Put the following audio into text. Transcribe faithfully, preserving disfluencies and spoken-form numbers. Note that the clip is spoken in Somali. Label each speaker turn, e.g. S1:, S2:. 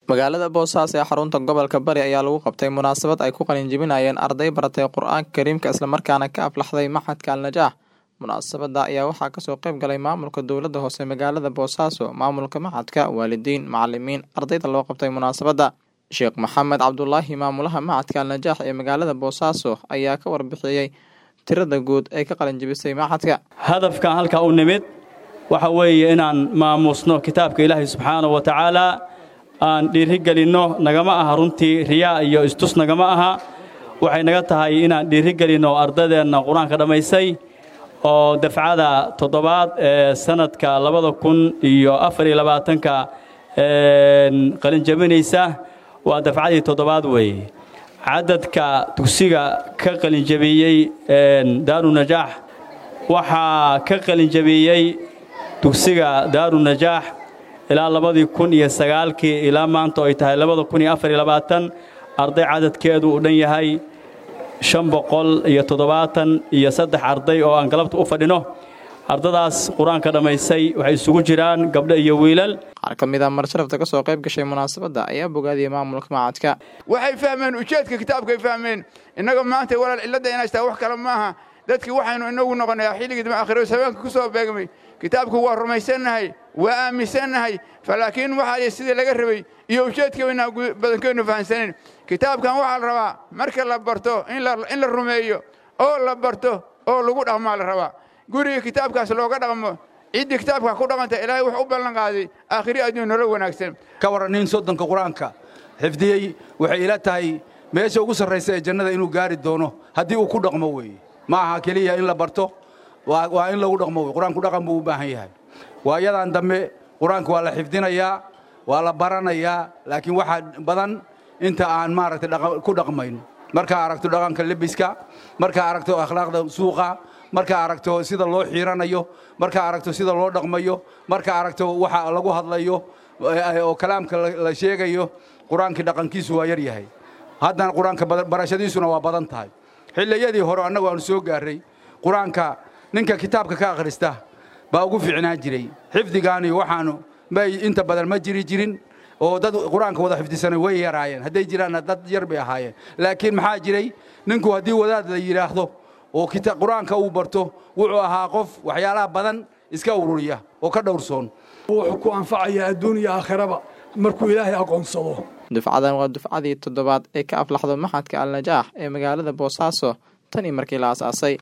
S1: magaalada Boosaaso ee xarunta gobolka Bari ayaa lagu qabtay munaasabad ay ku qalin jebinayeen arday baratay Qur'aanka Kariimka isla markaana ka aflaxday Maxadka Al-Najaah. Munaasabada ayaa waxaa ka soo qayb galay maamulka dowladda hoose magaalada Boosaaso, maamulka maxadka, waalidiin, macallimiin, ardayda loo qabtay munaasabada. Sheekh Maxamed Cabdullaahi, maamulaha Maxadka Al-Najaah ee magaalada Boosaaso, ayaa ka warbixiyay tirada guud ee ka qalin jebisay maxadka.
S2: hadafkan halka u nimid waxa weeye inaan maamusno kitaabka Ilaahay subxaanahu wa ta'aala aan dhiirigelinno nagama aha runtii riyaa iyo istus nagama aha waxay naga tahay inaan dhiirigelinno ardaydeena quraanka dhamaysay oo dafcada toddobaad ee sanadka labada kun iyo afar iyo labaatanka ee qalin jebinaysa waa dafcadii toddobaad weeye cadadka dugsiga ka qalin jebiyay Daaru Najaah waxa ka qalin jebiyay dugsiga Daaru Najaah ilaa labada kun iyo sagaalkii ilaa maanta ay tahay labada kun iyo afar iyo labaatan arday cadadkeedu u dhan yahay shan boqol iyo toddobaatan iyo saddex arday oo aan galabta u fadhino ardadaas quraanka dhamaysay waxay isugu jiraan gabdho iyo wiilal.
S1: qaar ka mid ah marshafta ka soo qayb gashay munaasabada ayaa bogaadiyay maamulka maxadka.
S3: waxay fahmeen ujeedka kitaabka ay fahmeen inaga maanta walaal cilada inay tahay wax kale maaha dadkii waxaynu inagu noqonayaa xilligii dib aakhiro sabanka ku soo beegmay kitaabku waa rumaysanahay waa aaminsanahay falaakiin waxa sidii laga rabay iyo ujeedkeena badankeenu fahansaneen kitaabkan waxa la rabaa marka la barto in la in la rumeeyo oo la barto oo lagu dhaqmo la rabaa guriga kitaabkaas looga dhaqmo cid kitaabka ku dhaqanta Ilaahay wuxuu u ballan qaaday aakhiri adduun nolol wanaagsan
S4: ka waranin soddonka quraanka xifdiyay waxay ila tahay meesha ugu sarreeyay ee jannada inuu gaari doono hadii uu ku dhaqmo weey ma aha kaliya in la barto waa in lagu dhaqmo quraanku dhaqan buu u baahan yahay waayadan dambe quraanku waa la xifdinayaa waa la baranayaa laakiin waxa badan inta aan maaragtay ku dhaqmayn marka aragto dhaqanka lebiska marka aragto akhlaaqda suuqa marka aragto sida loo xiiranayo marka aragto sida loo dhaqmayo marka aragto waxa lagu hadlayo oo kalaamka la sheegayo quraanka dhaqankiisu waa yar yahay haddana quraanka barashadiisuna waa badan tahay xilliyadii hore anagu aan soo gaaray quraanka ninka kitaabka ka akhrista baa ugu fiicnaan jiray xifdigaani waxaanu may inta badan ma jiri jirin oo dad quraanka wada xifdisanay way yaraayeen haday jiraan dad yar bay ahaayeen laakiin maxaa jiray ninku hadii wadaad la yiraahdo oo kitaab quraanka uu barto wuxuu ahaa qof waxyaalaha badan iska ururiya oo ka dhowrsoon
S5: wuxuu ku anfacaya adduun iyo aakhiraba markuu Ilaahay aqoonsado.
S1: dufcadan waa dufcadii toddobaad ee ka aflaxdo Maxadka Al-Najaah ee magaalada Boosaaso tan markii la aasaasay.